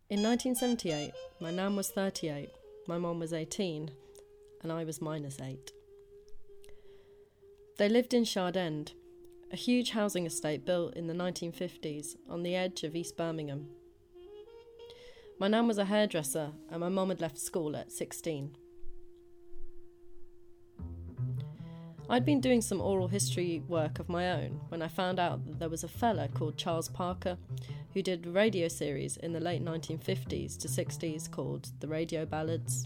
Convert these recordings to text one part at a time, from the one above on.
In 1978, my nan was 38, my mum was 18, and I was -8. They lived in Shard End, a huge housing estate built in the 1950s on the edge of East Birmingham. My nan was a hairdresser, and my mum had left school at 16. I'd been doing some oral history work of my own when I found out that there was a fella called Charles Parker who did a radio series in the late 1950s to 60s called The Radio Ballads.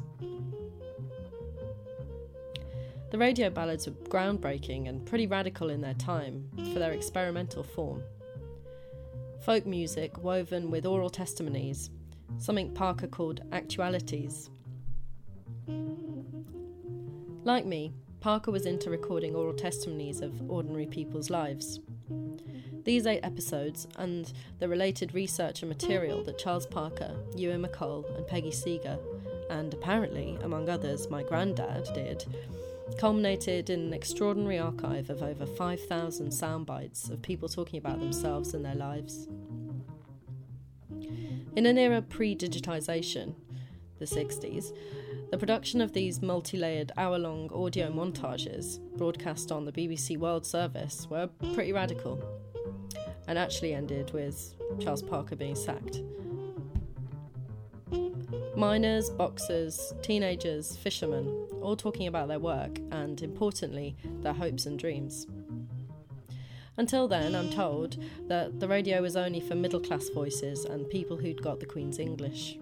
The radio ballads were groundbreaking and pretty radical in their time for their experimental form. Folk music woven with oral testimonies, something Parker called actualities. Like me, Parker was into recording oral testimonies of ordinary people's lives. These 8 episodes and the related research and material that Charles Parker, Ewan MacColl and Peggy Seeger, and apparently, among others, my granddad did, culminated in an extraordinary archive of over 5,000 sound bites of people talking about themselves and their lives. In an era pre-digitisation, the 60s, the production of these multi-layered hour-long audio montages broadcast on the BBC World Service were pretty radical, and actually ended with Charles Parker being sacked. Miners, boxers, teenagers, fishermen, all talking about their work and, importantly, their hopes and dreams. Until then, I'm told that the radio was only for middle-class voices and people who'd got the Queen's English.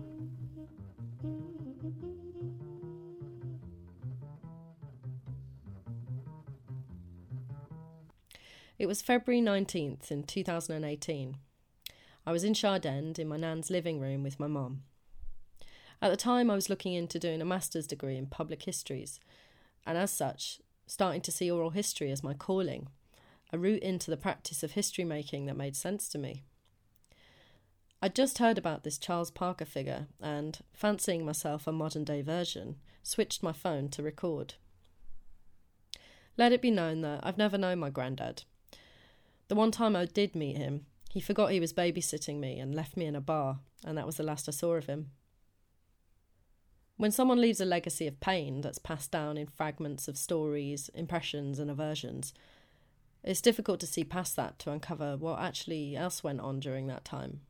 It was February 19th in 2018. I was in Shard End in my nan's living room with my mum. At the time, I was looking into doing a master's degree in public histories, and as such, starting to see oral history as my calling, a route into the practice of history making that made sense to me. I'd just heard about this Charles Parker figure and, fancying myself a modern-day version, switched my phone to record. Let it be known that I've never known my granddad. The one time I did meet him, he forgot he was babysitting me and left me in a bar, and that was the last I saw of him. When someone leaves a legacy of pain that's passed down in fragments of stories, impressions and aversions, it's difficult to see past that to uncover what actually else went on during that time.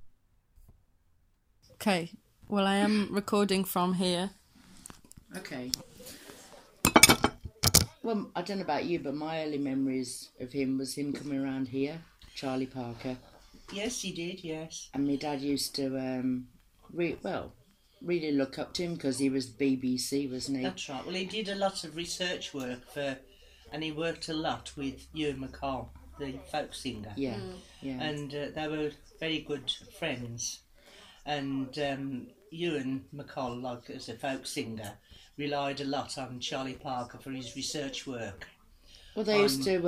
Okay, well, I am recording from here. Okay. Well, I don't know about you, but my early memories of him was him coming around here, Charlie Parker. Yes, he did, yes. And my dad used to, really look up to him because he was BBC, wasn't he? That's right. Well, he did a lot of research work and he worked a lot with Ewan MacColl, the folk singer. Yeah, yeah. And they were very good friends. And Ewan MacColl, like as a folk singer, relied a lot on Charlie Parker for his research work. Well, they used to,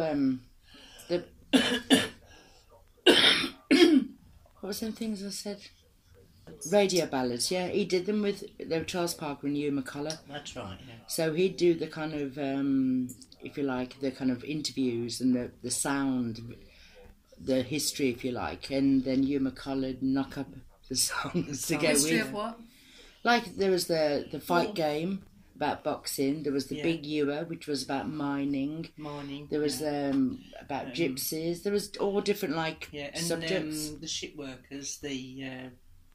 what was them things I said? Radio ballads, yeah. He did them with Charles Parker and Ewan MacColl. That's right, yeah. So he'd do the kind of, if you like, the kind of interviews and the sound, the history, if you like, and then Ewan MacColl would knock up the songs to go with. History of what? Like there was the fight game about boxing. There was the Big Ewer, which was about mining. There was about gypsies. There was all different subjects. The ship workers, the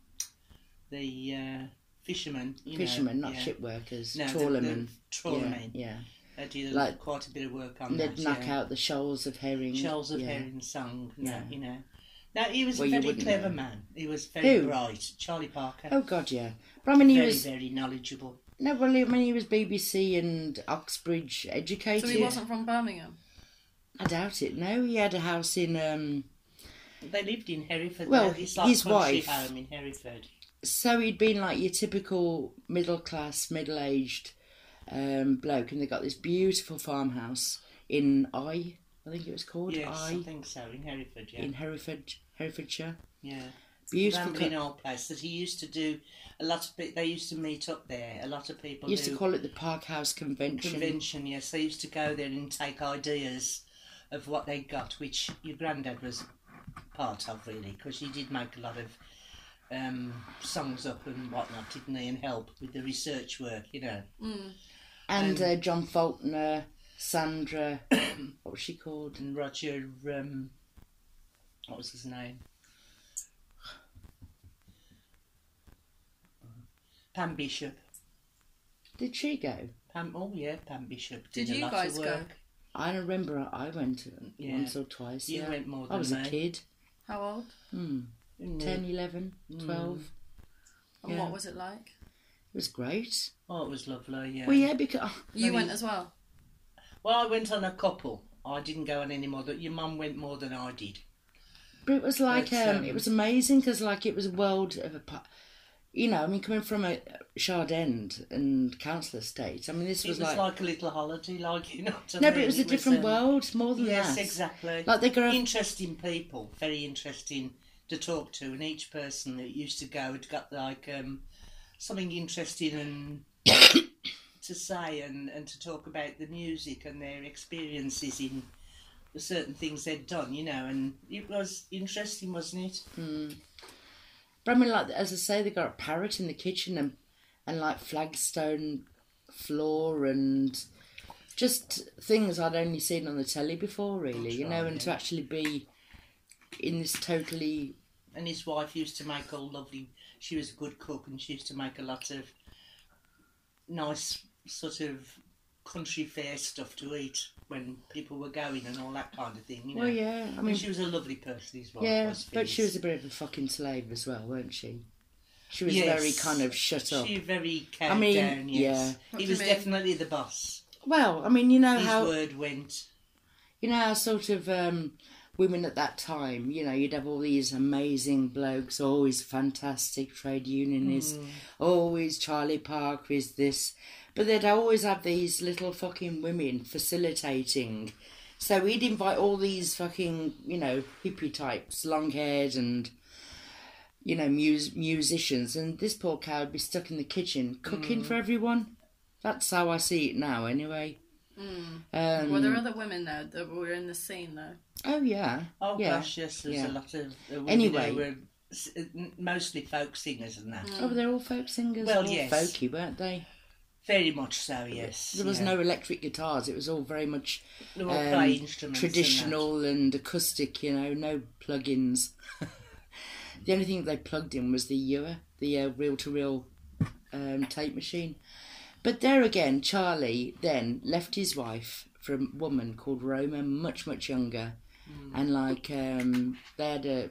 fishermen. Fishermen, not ship workers. No, trawlermen. Trawlermen. Yeah. They did quite a bit of work on that. They'd knock out the shoals of herring. Shoals of herring sung. Yeah. You know. Now, he was Well, a you very wouldn't clever know. man. He was very Who? bright. Charlie Parker. Oh, God, yeah. But I mean, he was... very knowledgeable. No, well, I mean, he was BBC and Oxbridge educated. So he wasn't from Birmingham? I doubt it, no. He had a house in... They lived in Hereford. Well, it's like his country wife... home in Hereford. So he'd been like your typical middle-class, middle-aged bloke, and they got this beautiful farmhouse in I think it was called. Yes, I think so, in Hereford, yeah. In Herefordshire. Yeah. Beautiful. Rambling old place that he used to do. A lot of they used to meet up there. A lot of people used to call it the Park House Convention. Convention, yes. They used to go there and take ideas of what they got, which your granddad was part of, really, because he did make a lot of songs up and whatnot, didn't he? And help with the research work, you know. And John Faulkner, Sandra, what was she called? And Roger, what was his name? Pam Bishop. Did she go? Pam Bishop. Did a you lot guys of go? work. I remember I went once or twice. You went more than I was me. a kid. How old? 10, 11, 12. And what was it like? It was great. Oh, it was lovely, yeah. Well, yeah, because... You went as well? Well, I went on a couple. I didn't go on any more. Your mum went more than I did. But it was like, it was amazing because, like, it was a world of a... You know, I mean, coming from a Shard End and council estate, I mean, this was like... It was like a little holiday, like, you know what I No, mean? but it was a different world, more than that. Yes, exactly. Like, they got... Interesting people, very interesting to talk to, and each person that used to go had got, like, something interesting and to say and to talk about the music and their experiences in the certain things they'd done, you know, and it was interesting, wasn't it? Mm. But I mean, like, as I say, they got a parrot in the kitchen and like flagstone floor and just things I'd only seen on the telly before, really, That's you know, right, and to actually be in this totally... And his wife used to make all lovely... She was a good cook and she used to make a lot of nice sort of country fair stuff to eat when people were going and all that kind of thing, you know. Well, yeah, I mean... she was a lovely person, his wife. Yeah, was, but she was a bit of a fucking slave as well, weren't she? She was Yes. very kind of shut up. She very calmed down, yes. yeah. He was definitely the boss. Well, I mean, you know His how... word went. You know how sort of women at that time, you know, you'd have all these amazing blokes, always fantastic trade unionists, always Charlie Parker is this... But they'd always have these little fucking women facilitating. So he'd invite all these fucking, you know, hippie types, long-haired and, you know, musicians. And this poor cow would be stuck in the kitchen cooking for everyone. That's how I see it now, anyway. Were there other women there that were in the scene, though? Oh, yeah. Oh, yeah. gosh, yes, there's a lot of women Anyway. who were mostly folk singers and that. Oh, they're all folk singers. Well, all yes. folky, weren't they? Very much so, yes. There was no electric guitars. It was all very much They were all play instruments traditional and acoustic, you know, no plug-ins. The only thing they plugged in was the Ewer, the reel-to-reel tape machine. But there again, Charlie then left his wife for a woman called Roma, much, much younger. And, like, they had a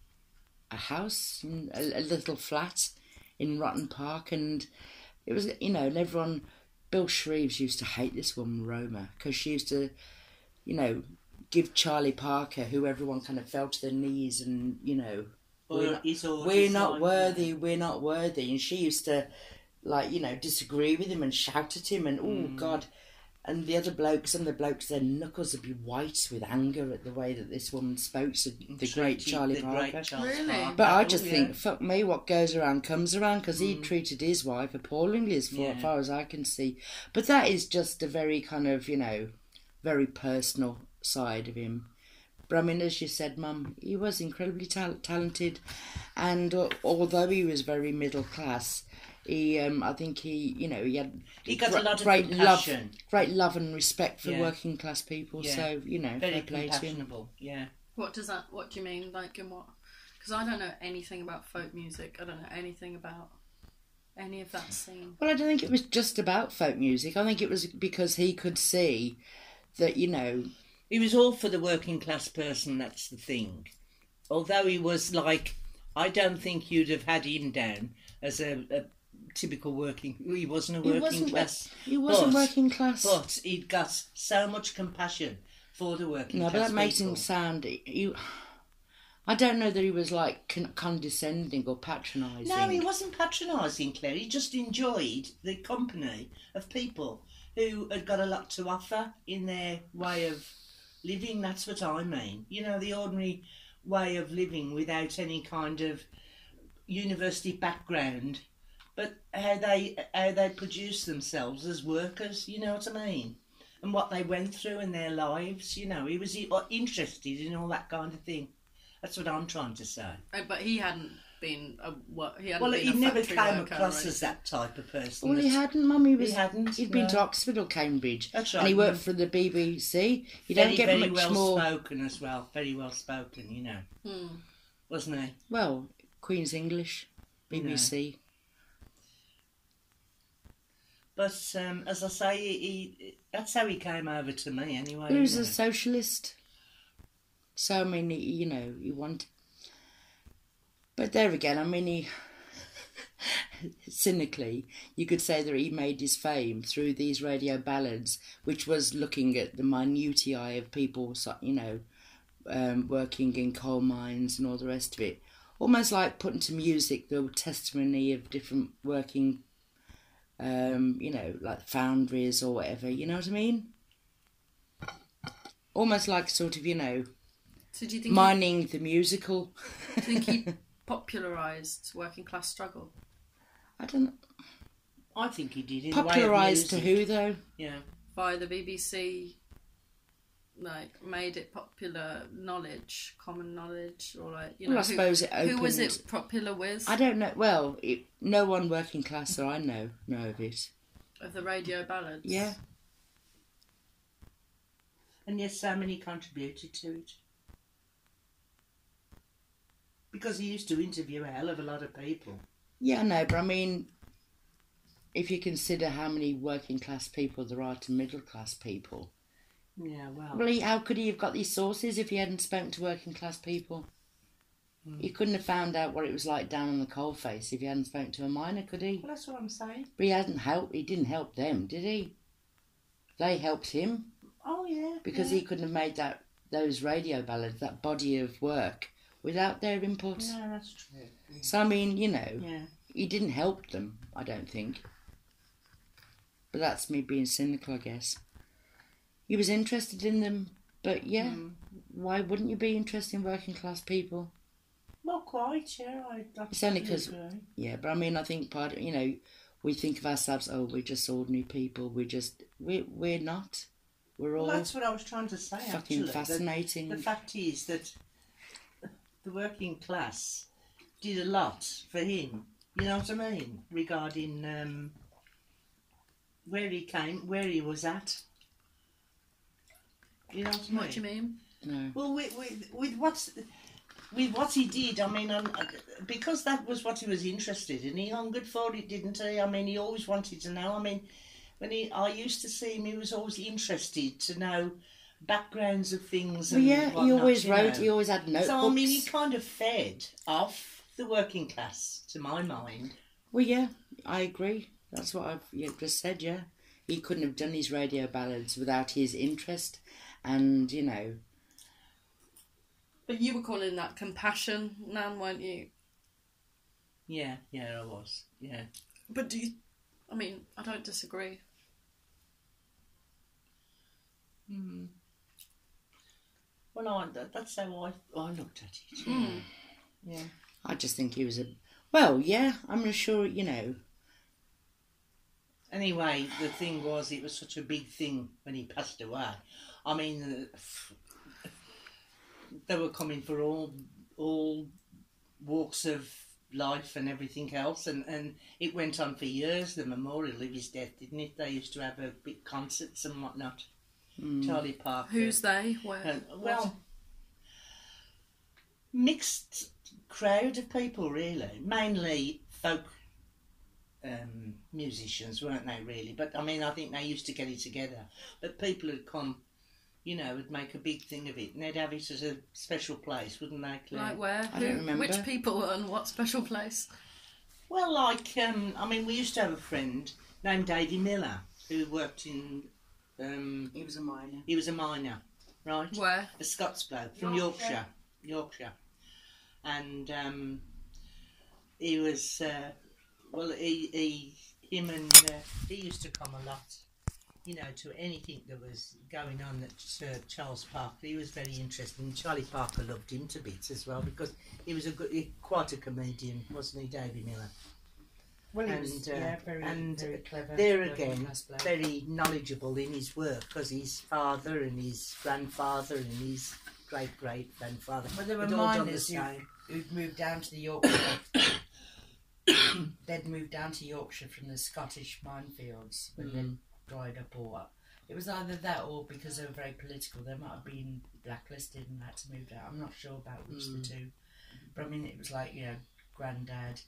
house, a little flat in Rotten Park, and... It was, you know, and everyone... Bill Shreves used to hate this woman, Roma, because she used to, you know, give Charlie Parker, who everyone kind of fell to their knees and, you know... We're not worthy. And she used to, like, you know, disagree with him and shout at him and, oh, God... And the other blokes, some of the blokes, their knuckles would be white with anger at the way that this woman spoke to the great Charlie Parker. Really? But I just think, fuck me, what goes around comes around, because he treated his wife appallingly as far as I can see. But that is just a very kind of, you know, very personal side of him. But I mean, as you said, Mum, he was incredibly talented, and although he was very middle class, he, I think he got a lot of great compassion. great love and respect for working class people. Yeah. So, you know, very fair play to him. compassionable. Yeah. What do you mean, like, in what? Because I don't know anything about folk music. I don't know anything about any of that scene. Well, I don't think it was just about folk music. I think it was because he could see that, you know... He was all for the working class person, that's the thing. Although he was like... I don't think you'd have had him down as a typical working... He wasn't a working class. He wasn't working class. But he'd got so much compassion for the working class No, but that makes people. him sound... I don't know that he was, like, condescending or patronising. No, he wasn't patronising, Claire. He just enjoyed the company of people who had got a lot to offer in their way of living. That's what I mean. You know, the ordinary way of living without any kind of university background, but how they produce themselves as workers, you know what I mean? And what they went through in their lives, you know. He was interested in all that kind of thing. That's what I'm trying to say. But he hadn't been a he never came across as that type of person. Well, he hadn't, Mum. He'd been to Oxford or Cambridge. That's right. And he worked for the BBC. You don't get very much well more... spoken as well. Very well spoken, you know. Wasn't he? Well, Queen's English, BBC. No. But as I say, that's how he came over to me anyway. He was a socialist. So, I mean, he wanted... But there again, I mean, he... cynically, you could say that he made his fame through these radio ballads, which was looking at the minutiae of people, working in coal mines and all the rest of it. Almost like putting to music the testimony of different working, like foundries or whatever, you know what I mean? Almost like sort of, So do you think mining the musical. Do you think he popularised working class struggle? I don't know. I think he did. Popularised to who, though? Yeah. By the BBC, made it popular knowledge, common knowledge, or Well, I suppose it opened... Who was it popular with? I don't know. Well, no one working class that I know of it. Of the radio ballads? Yeah. And yes, so many contributed to it. Because he used to interview a hell of a lot of people. Yeah, I know, but I mean, if you consider how many working class people there are to middle class people... Yeah, well... Well, how could he have got these sources if he hadn't spoken to working class people? He couldn't have found out what it was like down on the coalface if he hadn't spoken to a miner, could he? Well, that's what I'm saying. But he didn't help them, did he? They helped him. Oh, yeah. Because he couldn't have made those radio ballads, that body of work, without their input. No, that's true. Yeah. So, I mean, he didn't help them, I don't think. But that's me being cynical, I guess. He was interested in them, but why wouldn't you be interested in working class people? Well, quite, yeah. It's only because, but I mean, I think part of, we think of ourselves, we're just ordinary people. We're not. We're all... Well, that's what I was trying to say, fucking actually. Fascinating. The fact is that the working class did a lot for him, you know what I mean, regarding where he was at. You know what I mean? What do you mean? No. Well, with what he did, I mean, because that was what he was interested in, he hungered for it, didn't he? I mean, he always wanted to know. I mean, I used to see him, he was always interested to know backgrounds of things. Well, and whatnot, he always wrote, know. he always had notebooks. So, I mean, he kind of fed off the working class, to my mind. Well, yeah, I agree. That's what I've just said, yeah. He couldn't have done his radio ballads without his interest and, But you were calling that compassion, Nan, weren't you? Yeah, I was, yeah. But I don't disagree. Well, that's how I looked at it. Yeah. I just think he was I'm sure, Anyway, the thing was, it was such a big thing when he passed away. I mean, they were coming for all walks of life and everything else, and it went on for years, the memorial of his death, didn't it? They used to have big concerts and whatnot. Charlie Parker. Who's they? Where? Mixed crowd of people, really. Mainly folk musicians, weren't they, really? But, I mean, I think they used to get it together. But people had come, would make a big thing of it, and they'd have it as a special place, wouldn't they, Claire? Like where? I don't remember. Which people and what special place? Well, we used to have a friend named Davy Miller, who worked in... he was a miner. He was a miner, right? Where? A Scots bloke from Yorkshire. And he was... he used to come a lot, to anything that was going on at Charles Parker. He was very interested, and Charlie Parker loved him to bits as well, because he was quite a comedian, wasn't he, Davy Miller? Well, he was very clever. There again, very knowledgeable in his work, because his father and his grandfather and his great-great-grandfather Well, they were had all done the miners, same. who'd moved down to the Yorkshire. They'd moved down to Yorkshire from the Scottish minefields when they dried up, or it was either that or because they were very political. They might have been blacklisted and had to move out. I'm not sure about which the two, but I mean it was like granddad.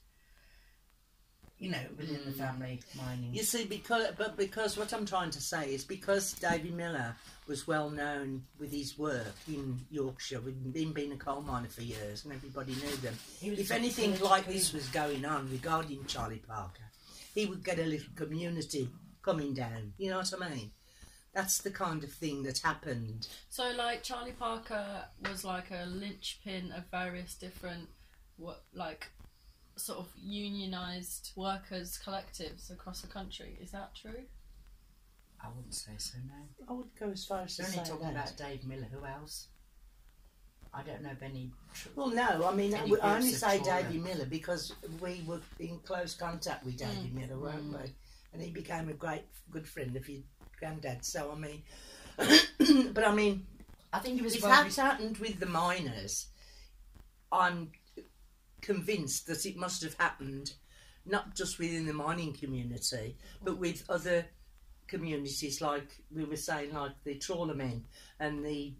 Within the family mining. You see, because what I'm trying to say is because Davy Miller was well known with his work in Yorkshire, with him being a coal miner for years, and everybody knew them. If anything like this was going on regarding Charlie Parker, he would get a little community coming down. You know what I mean? That's the kind of thing that happened. So, like, Charlie Parker was like a linchpin of various different, sort of unionised workers' collectives across the country. Is that true? I wouldn't say so, no. I would go as far as to They're say only talking that. about Dave Miller. Who else? I don't know of any... Well, no, I mean, any I only groups of say trauma. Davy Miller because we were in close contact with Davy Miller, weren't we? And he became a good friend of your granddad. So, I mean... but, I mean... I think it was... If that happened with the miners, I'm convinced that it must have happened not just within the mining community, but with other communities, like we were saying, like the trawlermen and the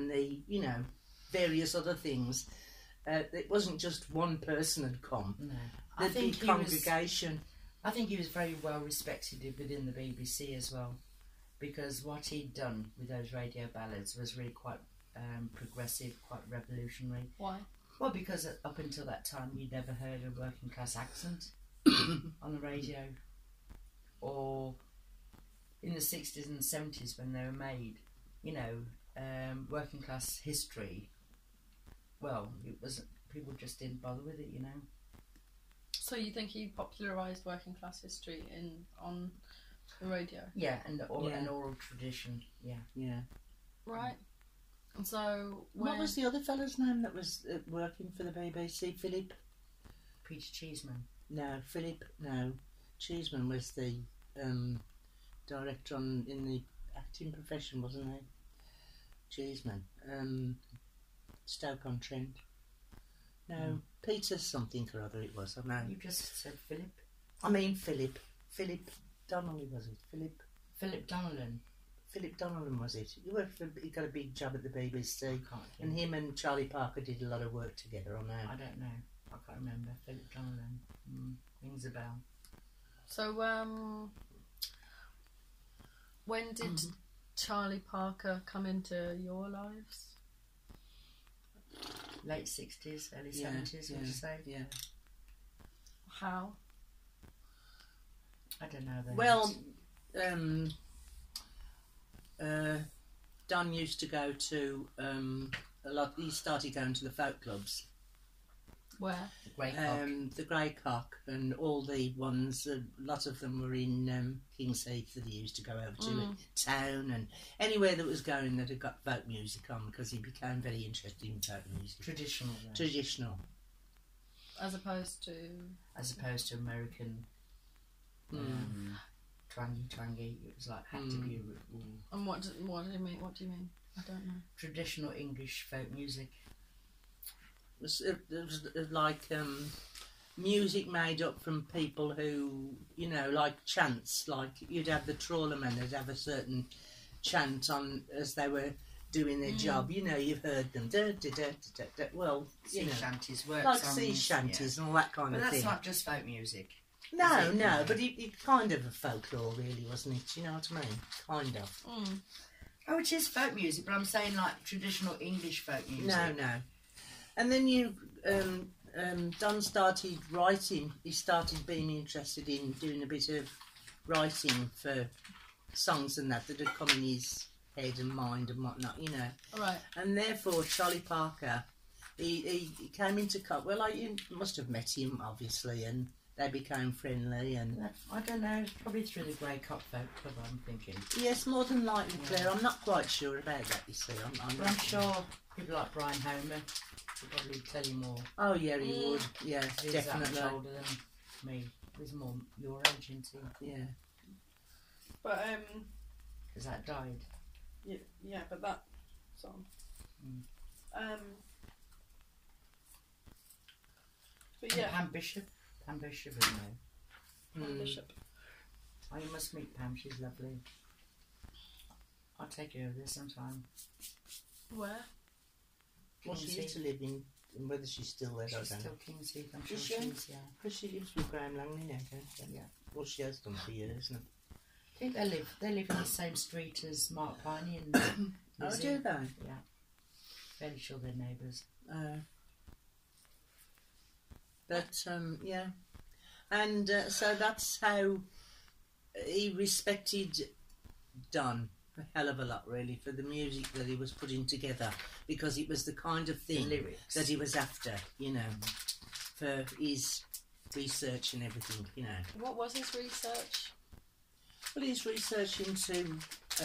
various other things. It wasn't just one person had come. No. There'd be congregation. I think he was very well respected within the BBC as well, because what he'd done with those radio ballads was really quite progressive, quite revolutionary. Why? Well, because up until that time you'd never heard a working class accent on the radio, or in the 60s and 70s when they were made, working class history. Well, it wasn't. People just didn't bother with it, So you think he popularised working class history on the radio? Yeah, and an oral tradition. Yeah. Yeah. Right. And so what was the other fella's name that was working for the BBC? Philip? Peter Cheeseman. No, Philip. No, Cheeseman was the director in the acting profession, wasn't he? Cheeseman. Stoke-on-Trent. No, Peter something or other it was. I know. You just said Philip. I mean Philip. Philip Donnelly, was it? Philip Donnellan. Philip Donnellan, was it? He got a big job at the BBC. And him and Charlie Parker did a lot of work together on that. I don't know. I can't remember. Philip Donnellan. Rings a bell. So, when did Charlie Parker come into your lives? Late 60s, early 70s, would you say? Yeah. How? I don't know. Well, Don used to go to a lot. He started going to the folk clubs. Where? The Grey Cock and all the ones. A lot of them were in King's Heath that he used to go over to town and anywhere that was going that had got folk music on, because he became very interested in folk music. Traditional. Though. Traditional. As opposed to American. Twangy. It was like had to be. And what do you mean? What do you mean? I don't know. Traditional English folk music. It was like music made up from people who, like chants. Like you'd have the trawlermen, they'd have a certain chant on as they were doing their job. You've heard them. Well, sea shanties, work like songs, sea shanties and all that kind of thing. But that's not just folk music. No, but it kind of a folklore, really, wasn't it? You know what I mean? Kind of. Oh, it is folk music, but I'm saying like traditional English folk music. No. And then Don started writing. He started being interested in doing a bit of writing for songs and that had come in his head and mind and whatnot, Right. And therefore, Charlie Parker, he came into well, you must have met him, obviously, and they became friendly. And I don't know, it's probably through the Grey Cock Folk Club, I'm thinking. Yes, more than likely, Claire. I'm not quite sure about that, you see. I'm sure people like Brian Homer will probably tell you more. Oh, yeah, he would. Yeah, He's definitely. that much older than me. He's more your age, isn't he? Yeah. But Because that died. yeah, but that song. But yeah. Pam Bishop. Pam Bishop, isn't it? Pam Bishop. Oh, you must meet Pam. She's lovely. I'll take you over there sometime. Where? Well, she used to live in, and whether she's still there, I don't know. She's still Kingsheath, I'm sure Is she she? is, yeah. Because she lives with Graham Langley now, yeah. Well, she has done for years now. I think they live in the same street as Mark Piney and Oh, Lizzie. do they? Yeah. Fairly sure they're neighbours. But, yeah. And so that's how he respected Don a hell of a lot, really, for the music that he was putting together, because it was the kind of thing lyrics that he was after, you know, for his research and everything, you know. What was his research? Well, he's research into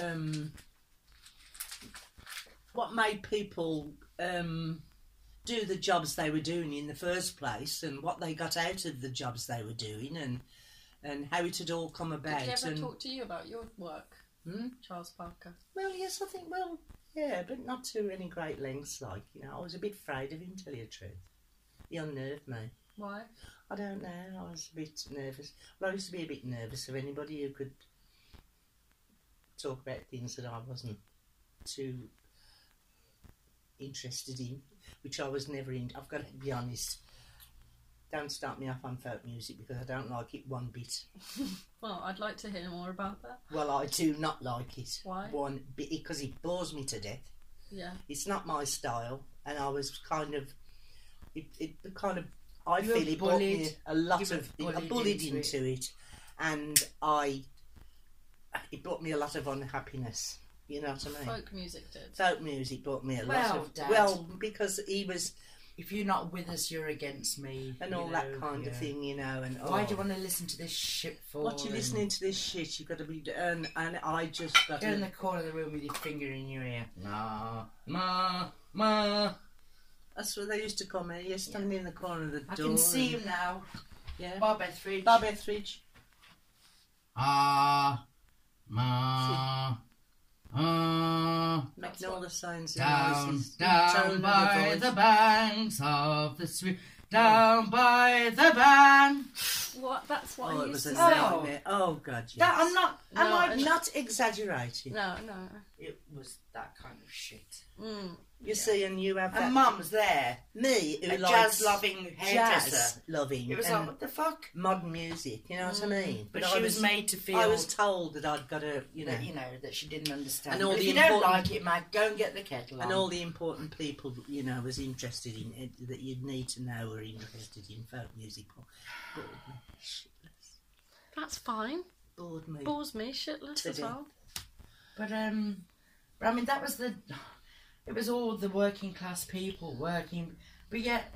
what made people do the jobs they were doing in the first place, and what they got out of the jobs they were doing, and how it had all come about. Did he ever talk to you about your work, Charles Parker? Well, yes, I think, well, yeah, but not to any great lengths, like, you know. I was a bit afraid of him, to tell you the truth. He unnerved me. Why? I don't know, I was a bit nervous. Well, I used to be a bit nervous of anybody who could talk about things that I wasn't too interested in, which I was never in. I've got to be honest. Don't start me off on folk music, because I don't like it one bit. Well, I'd like to hear more about that. Well, I do not like it. Why? One bit, because it bores me to death. Yeah. It's not my style, and I was kind of, it kind of, I You feel were it brought me bullied. a lot You were of, I bullied bullied into into it, and it brought me a lot of unhappiness. You know what I mean? Folk music did. Folk music brought me a lot Well, of, Dad. well, because he was, If you're not with us, you're against me. and you all know, that kind yeah. of thing, you know, and Why do you want to listen to this shit for? what you listening to this shit? You've got to be, and I just got Get in to, the corner of the room with your finger in your ear. Ma, ma, ma. that's what they used to call me. You're standing in the corner of the I door. can see and- him now. Yeah. Bob Etheridge. Bob Etheridge. Ah, ma, Making all the signs and down, noises. down Tone by of the the voice. banks of the stream, down by the bank. What? That's what Oh, I it used was to a say. nightmare. Oh, God, yes. That I'm not. No, Am I and- Not exaggerating. No. It was that kind of shit. You see, and you have that. And Mum's there, me, who a likes jazz-loving hairdresser. jazz loving. It was and like, what the fuck? modern music. You know what I mean? But she was made to feel. I was told that I'd got to, you know, that she didn't understand. And all But if the you don't important- like it, Mac, go and get the kettle on. and all the important people, you know, was interested in it, that you'd need to know were interested in folk music. Bored me shitless. That's fine. Bored me. Bores me shitless To as death. well. But I mean, that was the. It was all the working class people working, but yet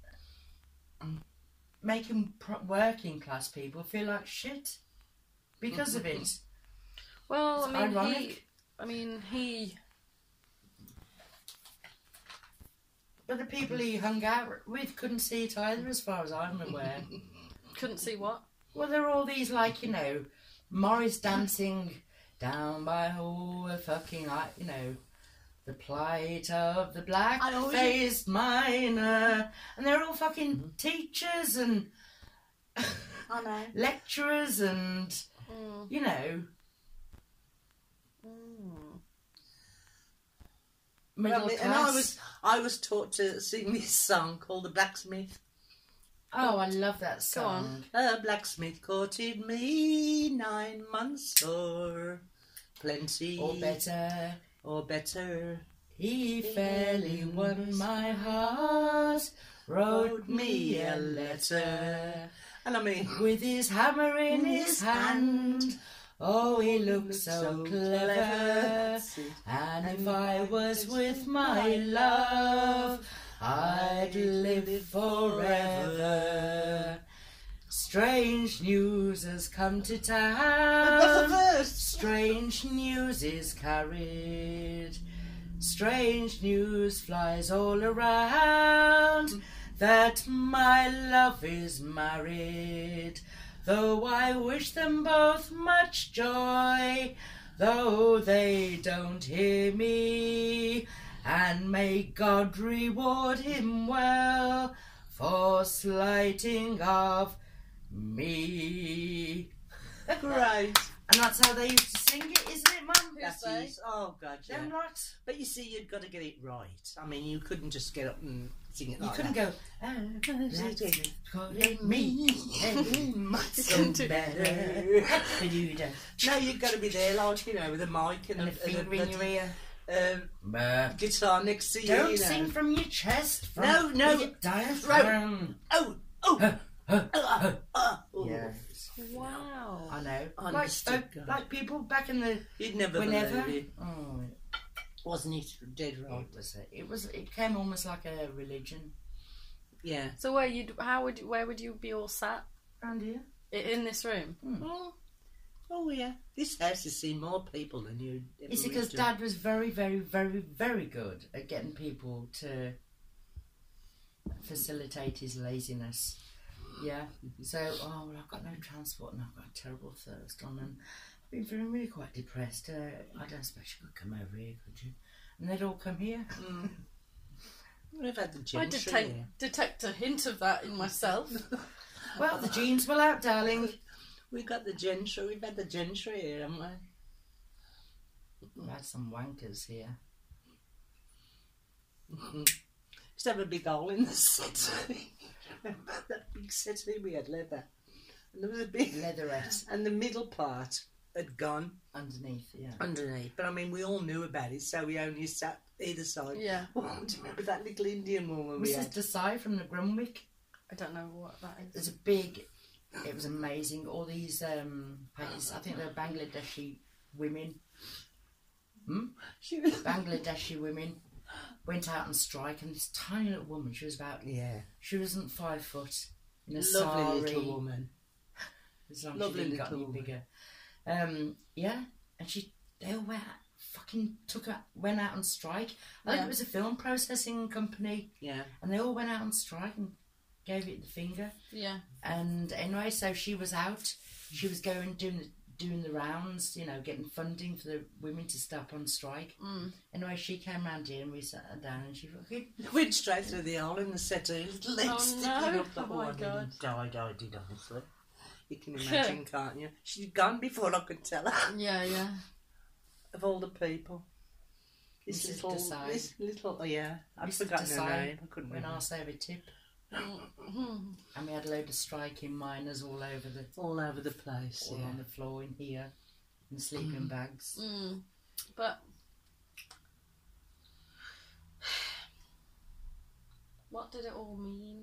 making working class people feel like shit because of it. Well, It's I mean, ironic. he. But the people he hung out with couldn't see it either, as far as I'm aware. Couldn't see what? Well, there are all these, like, Morris dancing down by the fucking, the plight of the black-faced miner. And they're all fucking teachers and I know. lecturers and, middle Well, class. and I was taught to sing this song called The Blacksmith. Oh, I love that song. Go on. A blacksmith courted me 9 months or plenty. Or better. He fairly won my heart, wrote me a letter. And I mean, With his hammer in his hand, oh, he looked so clever. And if I was with my love, I'd live forever. Strange news has come to that's the town. first. Strange news is carried. Strange news flies all around that my love is married. Though I wish them both much joy, though they don't hear me. And may God reward him well for slighting of me. Great. And that's how they used to sing it, isn't it, Mum? That is. Oh, God, yeah. Them lots. But you see, you'd got to get it right. I mean, you couldn't just get up and sing it You like couldn't that. go, calling me, much better. No, you've got to be there, like, you know, with a mic and a finger in your ear. Guitar next to you. Don't you know. sing from your chest. No, no. Your diaphragm. Oh. Yeah. Wow. I know. Honest to God. Like people back in the You'd never whenever. believe it. Oh, Wasn't it dead right? it was. It came almost like a religion. Yeah. So where would you be all sat Around here. in this room? Oh, yeah. This house has seen more people than you ever You see, because reached. Dad was very, very, very, very good at getting people to facilitate his laziness. Yeah. So, well, I've got no transport and I've got a terrible thirst on, and I've been feeling really quite depressed. I don't suppose you could come over here, could you? And they'd all come here. We've had the I gentry here. detect a hint of that in myself. Well, the genes will out, darling. We've got the gentry. We've had the gentry here, haven't we? We've had some wankers here. Used to have a big hole in the settee. Remember that big settee we had, leather? And there was a big Leatherette. and the middle part had gone Underneath, yeah. underneath. But I mean, we all knew about it, so we only sat either side. Yeah. Oh, do you remember that little Indian woman we Mrs. had? Desai from the Grumwick. I don't know what that is. There's a big. It was amazing. All these, I think they're Bangladeshi women. She was... Bangladeshi women went out on strike, and this tiny little woman, she was about, she wasn't 5 foot, in a Lovely sari. little woman. As long as Lovely she didn't got little any woman. bigger. Yeah, and they all went out on strike. I think it was a film processing company. Yeah. And they all went out on strike and gave it the finger. Yeah. And anyway, so she was out. She was doing the rounds, you know, getting funding for the women to stop on strike. Anyway, she came round here and we sat her down, and she fucking Went straight through the hole in the settee. Little legs sticking no. up the Oh, my I God. didn't die, did honestly. You can imagine, can't you? She'd gone before I could tell her. Yeah, yeah. Of all the people. This Mrs. little, I've Mrs. forgotten her Desai name. I couldn't when remember. I save a tip. And we had a load of striking miners all over the place, all on the floor in here, in sleeping bags. But what did it all mean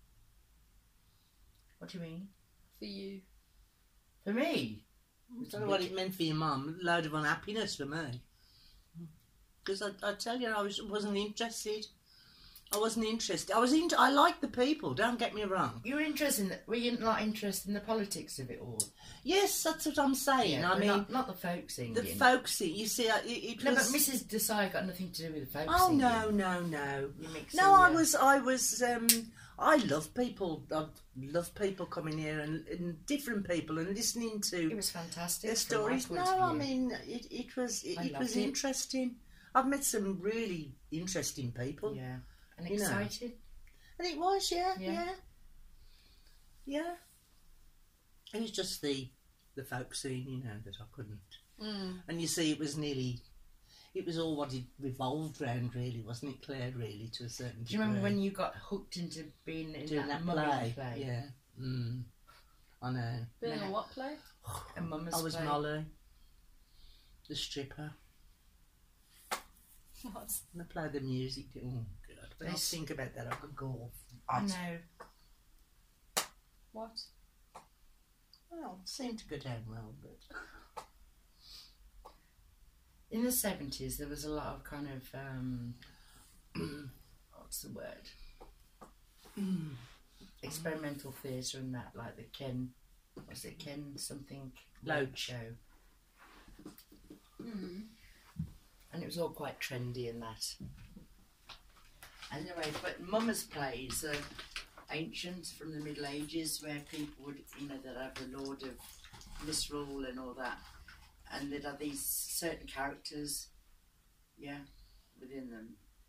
What do you mean? for you? For me? I don't know what it meant for your mum. A load of unhappiness for me. Because I tell you, I wasn't interested. I wasn't interested. I like the people. Don't get me wrong. You were you not interested in the politics of it all? Yes, that's what I'm saying. Yeah, I mean, not the folk singing. the folksy. You see, it No, was. but Mrs. Desai got nothing to do with the folk Oh singing. no. You mix No, I in, was. I love people. I love people coming here and different people and listening to It was fantastic. their from my stories. point No, of I view. mean it was loved it. interesting. I've met some really interesting people. Yeah, and You know. excited. And it was, yeah. Yeah. It was just the folk scene, you know, that I couldn't. And you see, it was all what it revolved round, really, wasn't it, Claire? Really, to a certain degree. Do you remember when you got hooked into being in doing that that Mummy play? Yeah. I know. Being a what play? A Mumma's I was play. Molly, the stripper. What? And I played the music. Oh, God. When I think about that, I could go off. I know. What? Well, it seemed to go down well, but... In the 70s, there was a lot of kind of, what's the word? Experimental theatre and that, like the Ken something Loach show. And it was all quite trendy in that. Anyway, but Mumma's plays are ancient from the Middle Ages, where people would, they'd have the Lord of Misrule and all that, and they'd have these certain characters, within them,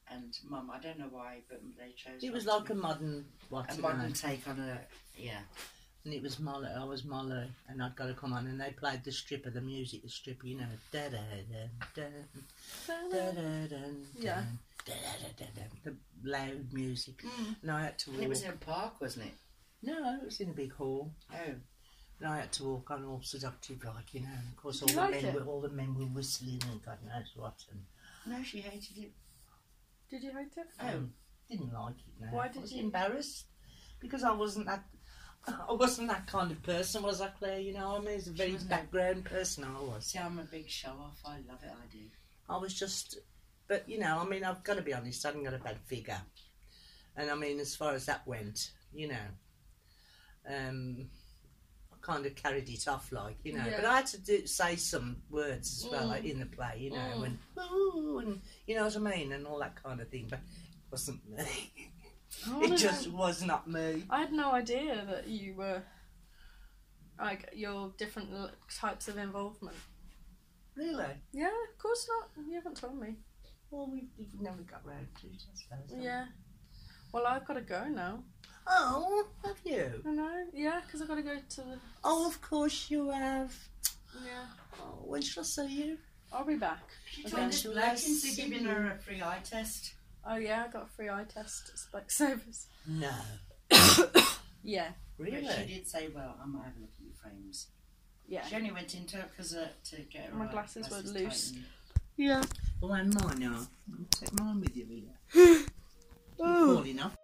and Mum. I don't know why, but they chose. It was like a modern take on a And it was Molly. I was Molly, and I'd got to come on, and they played the stripper, the music, the stripper, you know, da da da da da da da, the loud music. And I had to walk. And it was in a park, wasn't it? No, it was in a big hall. Oh. And I had to walk on all seductive, like, you know. And of course, Did all the men were whistling and God knows what. And no, she hated it. Did you hate it? Oh, didn't like it. No. Why did I was you? embarrassed because I wasn't that kind of person, was I, Claire? You know, I mean, it's a very background person I was. See, I'm a big show-off. I love it, I do. I was just, but, you know, I mean, I've got to be honest, I haven't got a bad figure. And, I mean, as far as that went, you know, I kind of carried it off, like, you know. But I had to say some words as well, like, in the play, you know, and, ooh, and, you know what I mean, and all that kind of thing, but it wasn't me. It just was not me. I had no idea that you were, like, your different types of involvement. Really? Yeah, of course not. You haven't told me. Well, we've never got round to it, I suppose. Yeah. Well, I've got to go now. Oh, have you? I know. Yeah, because I've got to go to the... Oh, of course you have. Yeah. Oh, when shall I see you? I'll be back. She told us Blackens are giving her a free eye test. Oh, yeah, I got a free eye test at Specsavers. No. Yeah. Really? But she did say, well, I might have a look at your frames. Yeah. She only went into it because to get her My glasses were loose. tightened. Yeah. Well, and mine now. Take mine with you, Rita. You're falling off.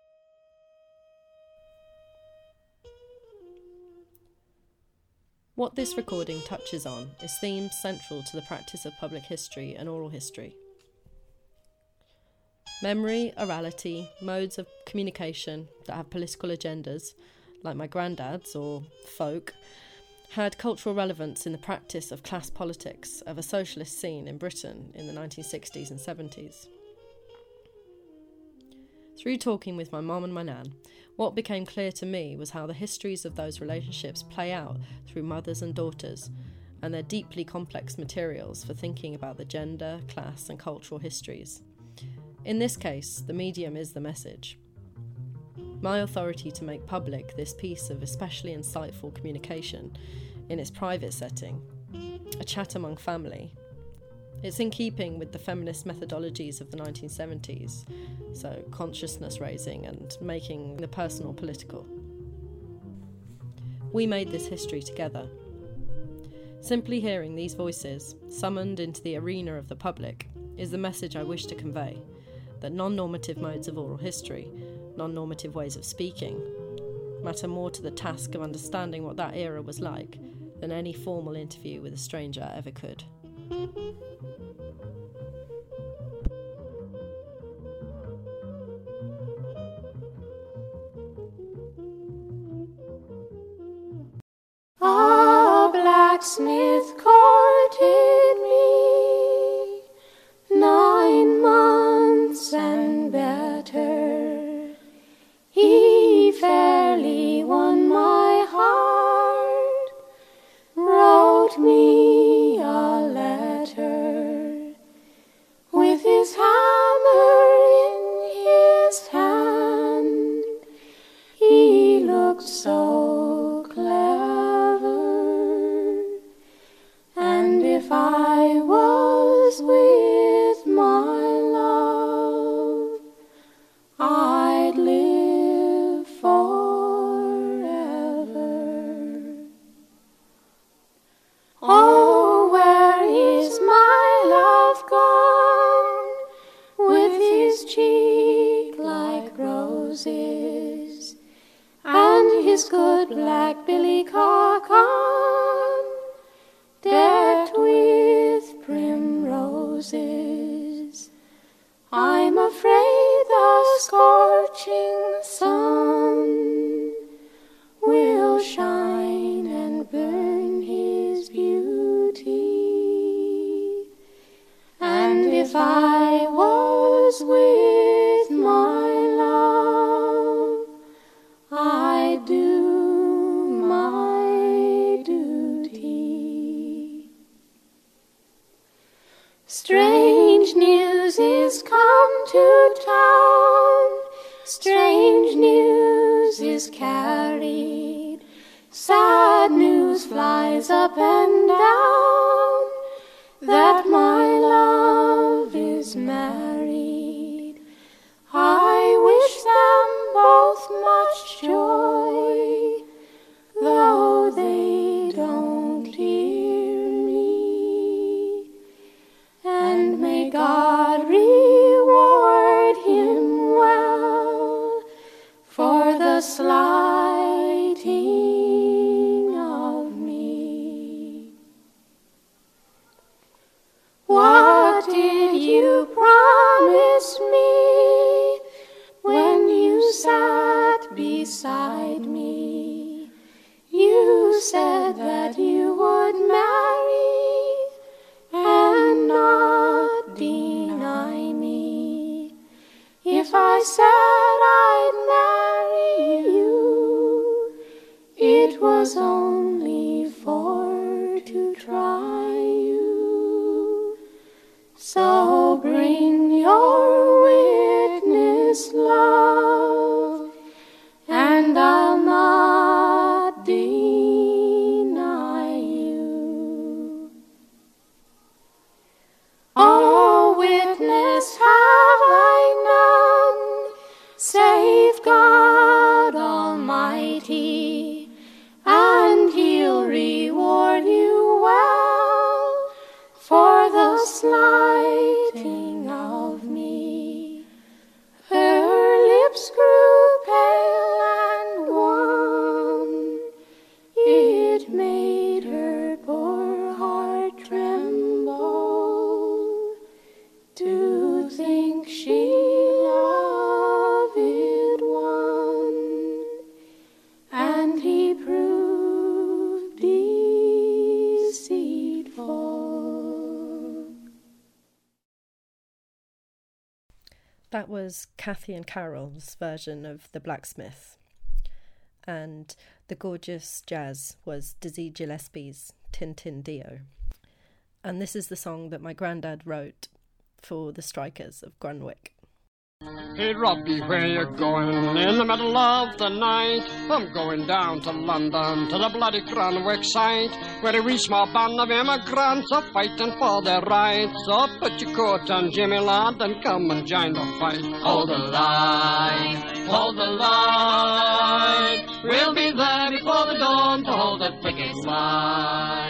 What this recording touches on is themes central to the practice of public history and oral history. Memory, orality, modes of communication that have political agendas, like my granddad's or folk, had cultural relevance in the practice of class politics of a socialist scene in Britain in the 1960s and 70s. Through talking with my mum and my nan, what became clear to me was how the histories of those relationships play out through mothers and daughters, and their deeply complex materials for thinking about the gender, class and cultural histories. In this case, the medium is the message. My authority to make public this piece of especially insightful communication in its private setting, a chat among family, it's in keeping with the feminist methodologies of the 1970s, so consciousness raising and making the personal political. We made this history together. Simply hearing these voices, summoned into the arena of the public, is the message I wish to convey, that non-normative modes of oral history, non-normative ways of speaking, matter more to the task of understanding what that era was like than any formal interview with a stranger ever could. A blacksmith courted me 9 months and better. He fairly won my heart, wrote me a letter with his hammer in his hand. He looked so clever, and if I was with my love, I'd live forever. Oh, where is my love gone, with his cheek like roses, and his good black billycock on, decked with primroses? I'm afraid the scorching sun will shine and burn his beauty, and if I was with my love, I'd do my duty. Strange news is come to sad news flies up and down that my love is married. I wish them both much joy, though they don't hear me. And may God reward him well for the slighting of me. What did you promise me when you sat beside me? You said that you would marry and not deny me. If I said I'd marry you, it was only for to try you. So bring your witness, love, and I'll not deny you. Oh, witness have I none, save God Almighty, and He'll reward you well for the slighting of me. Her lips grew pale and wan, it made her poor heart tremble to think she loved one, and he proved deceitful. That was Kathy and Carol's version of The Blacksmith. And the gorgeous jazz was Dizzy Gillespie's Tintin Dio. And this is the song that my granddad wrote for the strikers of Grunwick. Hey Robbie, where you going in the middle of the night? I'm going down to London, to the bloody Grunwick site, where a wee small band of immigrants are fighting for their rights. So put your coat on, Jimmy lad, and come and join the fight. Hold the line, hold the line. We'll be there before the dawn to hold the picket line.